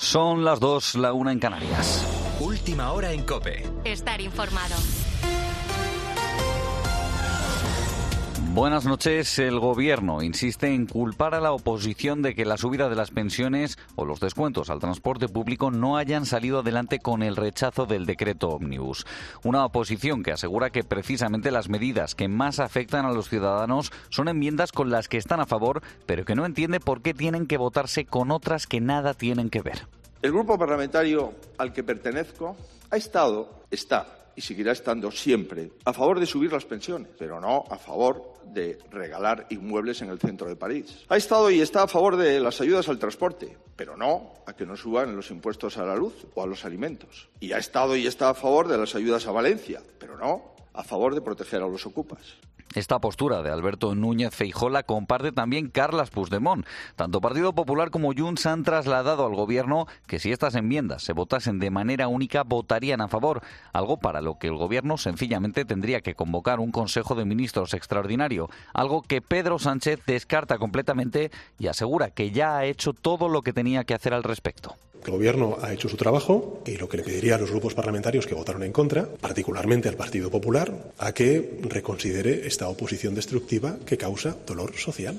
Son las 2, la 1 en Canarias. Última hora en COPE. Estar informado. Buenas noches. El Gobierno insiste en culpar a la oposición de que la subida de las pensiones o los descuentos al transporte público no hayan salido adelante con el rechazo del decreto ómnibus. Una oposición que asegura que precisamente las medidas que más afectan a los ciudadanos son enmiendas con las que están a favor, pero que no entiende por qué tienen que votarse con otras que nada tienen que ver. El grupo parlamentario al que pertenezco está y seguirá estando siempre a favor de subir las pensiones, pero no a favor de regalar inmuebles en el centro de París. Ha estado y está a favor de las ayudas al transporte, pero no a que no suban los impuestos a la luz o a los alimentos. Y ha estado y está a favor de las ayudas a Valencia, pero no a favor de proteger a los ocupas. Esta postura de Alberto Núñez Feijóo la comparte también Carles Puigdemont. Tanto Partido Popular como Junts han trasladado al Gobierno que si estas enmiendas se votasen de manera única votarían a favor, algo para lo que el Gobierno sencillamente tendría que convocar un Consejo de Ministros extraordinario, algo que Pedro Sánchez descarta completamente y asegura que ya ha hecho todo lo que tenía que hacer al respecto. El Gobierno ha hecho su trabajo y lo que le pediría a los grupos parlamentarios que votaron en contra, particularmente al Partido Popular, a que reconsidere esta oposición destructiva que causa dolor social.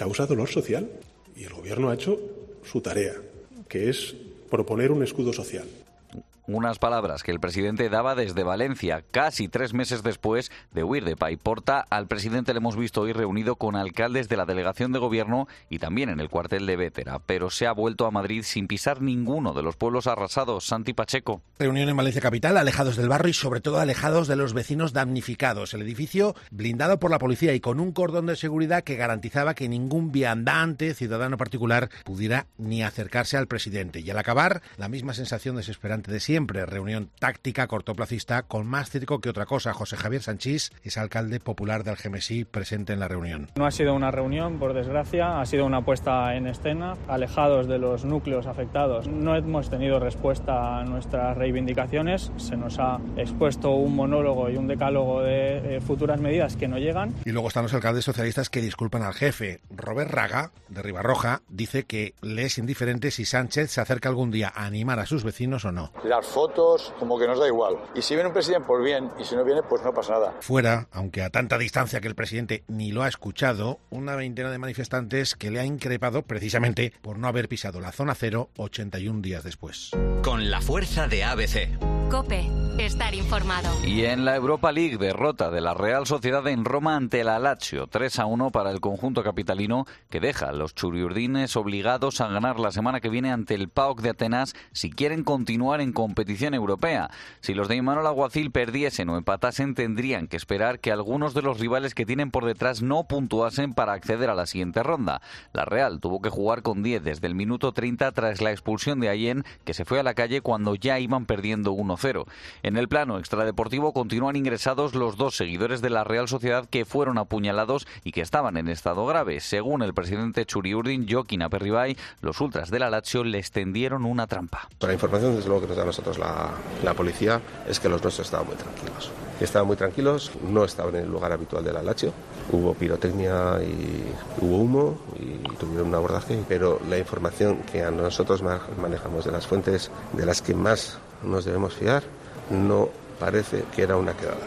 Y el Gobierno ha hecho su tarea, que es proponer un escudo social. Unas palabras que el presidente daba desde Valencia, casi 3 meses después de huir de Paiporta. Al presidente le hemos visto hoy reunido con alcaldes de la delegación de gobierno y también en el cuartel de Bétera, pero se ha vuelto a Madrid sin pisar ninguno de los pueblos arrasados. Santi Pacheco. Reunión en Valencia capital, alejados del barrio y sobre todo alejados de los vecinos damnificados. El edificio blindado por la policía y con un cordón de seguridad que garantizaba que ningún viandante, ciudadano particular, pudiera ni acercarse al presidente. Y al acabar, la misma sensación desesperante de siempre. Reunión táctica cortoplacista con más circo que otra cosa. José Javier Sanchís es alcalde popular de Algemesí, presente en la reunión. No ha sido una reunión, por desgracia, ha sido una puesta en escena. Alejados de los núcleos afectados, no hemos tenido respuesta a nuestras reivindicaciones. Se nos ha expuesto un monólogo y un decálogo de futuras medidas que no llegan. Y luego están los alcaldes socialistas que disculpan al jefe. Robert Raga, de Ribarroja, dice que le es indiferente si Sánchez se acerca algún día a animar a sus vecinos o no. Las fotos, como que nos da igual. Y si viene un presidente, pues bien, y si no viene, pues no pasa nada. Fuera, aunque a tanta distancia que el presidente ni lo ha escuchado, una veintena de manifestantes que le ha increpado precisamente por no haber pisado la zona cero 81 días después. Con la fuerza de ABC. COPE. Estar informado. Y en la Europa League, derrota de la Real Sociedad en Roma ante la Lazio, 3-1 para el conjunto capitalino, que deja a los churiurdines obligados a ganar la semana que viene ante el PAOK de Atenas si quieren continuar en competición europea. Si los de Imanol Alguacil perdiesen o empatasen, tendrían que esperar que algunos de los rivales que tienen por detrás no puntuasen para acceder a la siguiente ronda. La Real tuvo que jugar con 10 desde el minuto 30 tras la expulsión de Allen, que se fue a la calle cuando ya iban perdiendo 1-0. En el plano extradeportivo continúan ingresados los 2 seguidores de la Real Sociedad que fueron apuñalados y que estaban en estado grave. Según el presidente churiurdin, Jokin Aperribay, los ultras de la Lazio les tendieron una trampa. La información, desde luego, que nos da a nosotros la policía es que los nuestros estaban muy tranquilos. Estaban muy tranquilos, no estaban en el lugar habitual de la Lazio. Hubo pirotecnia y hubo humo y tuvieron un abordaje, pero la información que a nosotros manejamos de las fuentes de las que más nos debemos fiar, no parece que era una quedada.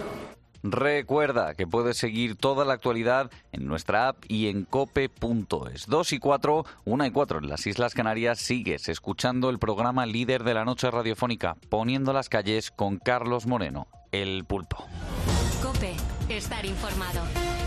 Recuerda que puedes seguir toda la actualidad en nuestra app y en cope.es. 2:04, 1:04 en las Islas Canarias. Sigues escuchando el programa líder de la noche radiofónica, Poniendo las calles, con Carlos Moreno, El Pulpo. COPE. Estar informado.